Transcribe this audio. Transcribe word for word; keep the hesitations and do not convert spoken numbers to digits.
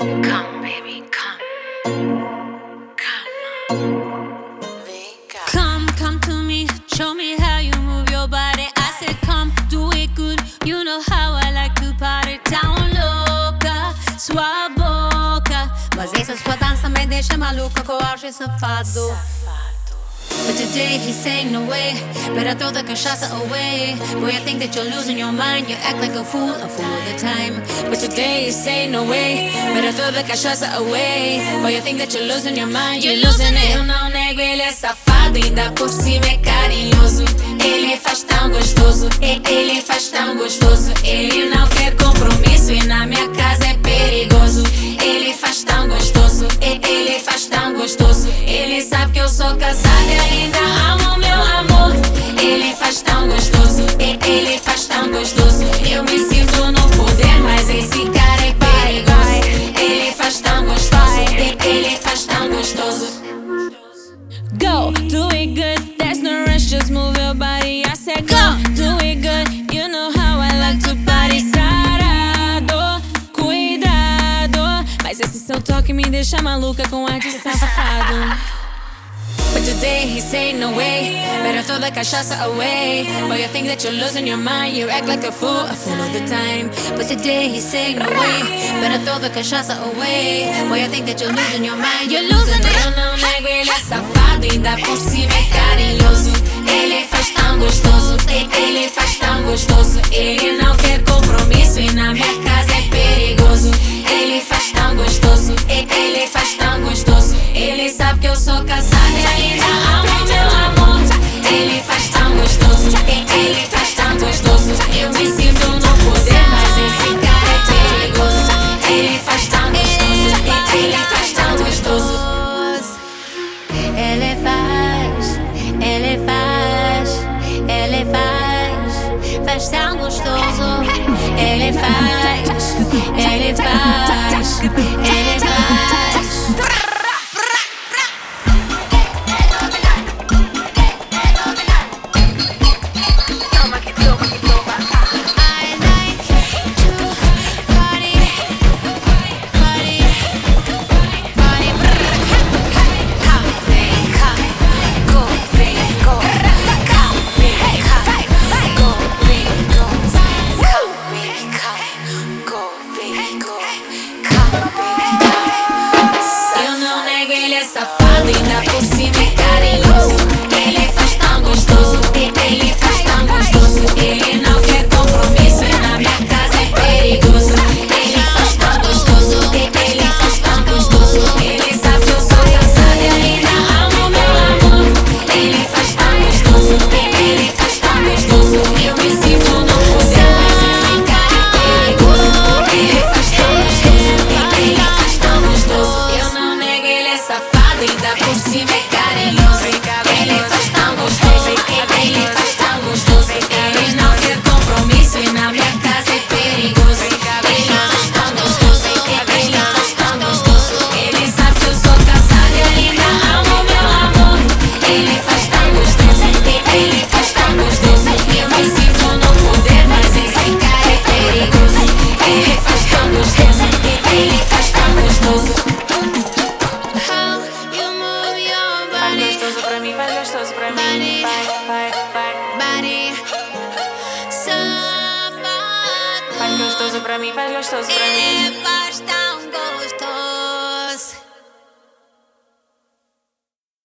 Come, baby, come. Come. Come, come to me, show me how you move your body. I said come, do it good, you know how I like to party. Tão louca, sua boca, mas essa sua dança me deixa maluca com o auge safado. But today he's saying no way, better throw the cachaça away. Boy, I think that you're losing your mind, you act like a fool, a fool all the time. But today he's saying no way, better throw the cachaça away. Boy, you think that you're losing your mind, you're losing it. Eu não nego, ele é safado, ainda por cima é carinhoso. Ele faz tão gostoso, e- ele faz tão gostoso. Ele não quer compromisso e na minha casa é perigoso. Ele faz tão gostoso, e- ele faz tão gostoso. Ele sabe que eu sou casada e ainda amo meu amor. Ele faz tão gostoso, e- ele faz tão gostoso. Eu me sinto no poder, mas esse cara é perigoso. Ele faz tão gostoso, e- ele faz tão gostoso. Go, do it good, there's no rush, just move your body. I said go, do it good, you know how I like to party. Sarado, cuidado, mas esse seu toque me deixa maluca com ar de safado. But today he's saying no way, better throw the cachaça away. Boy, you think that you're losing your mind, you act like a fool, a fool all the time. But today he's saying no way, better throw the cachaça away. Boy, you think that you're losing your mind, you're losing it. Eu não nego, ele é safado, ainda por cima é carinhoso. Ele faz tão gostoso, e- ele faz tão gostoso. Ele não quer compromisso e na minha casa é perigoso. Ele faz tão gostoso, e- ele faz tão gostoso. Ele sabe que eu sou casada e ainda amo meu amor. Ele faz tão gostoso, e- ele faz tão gostoso. Eu me sinto no poder, mas esse cara é perigoso. Ele faz tão gostoso, e- ele faz tão gostoso. Ele faz, ele faz, ele faz, faz tão gostoso. Ele faz, ele faz, ele faz. Eu não nego, ele é safado, ainda por cima é carinhoso. Ele faz tão gostoso, e- ele faz tão gostoso. Ele não quer compromisso e na minha casa é perigoso. Ele faz tão gostoso, e- ele faz tão gostoso. Ele sabe que eu sou casada e ainda amo meu amor. Ele faz tão gostoso, e- ele faz tão gostoso. Eu me sinto no poder, mas esse cara é perigoso. Ele faz tão gostoso, e- ele faz tão gostoso. Eu não nego, ele é safado, ainda por cima é carinhoso. Ele faz tão gostoso, e- ele faz tão gostoso. Ele não quer compromisso e na minha casa é perigoso. Ele faz tão gostoso, e- ele faz tão gostoso. Ele sabe que eu sou casada e ainda amo meu amor. Ele faz tão gostoso, e- ele faz tão gostoso. Eu me sinto no poder, mas esse cara é perigoso. Ele faz tão gostoso, e- ele faz tão gostoso. How you move your Faz body, gostoso pra mim, faz gostoso pra mim. Vai, vai, vai. body, safado. Faz gostoso pra mim, faz gostoso pra mim. Ele faz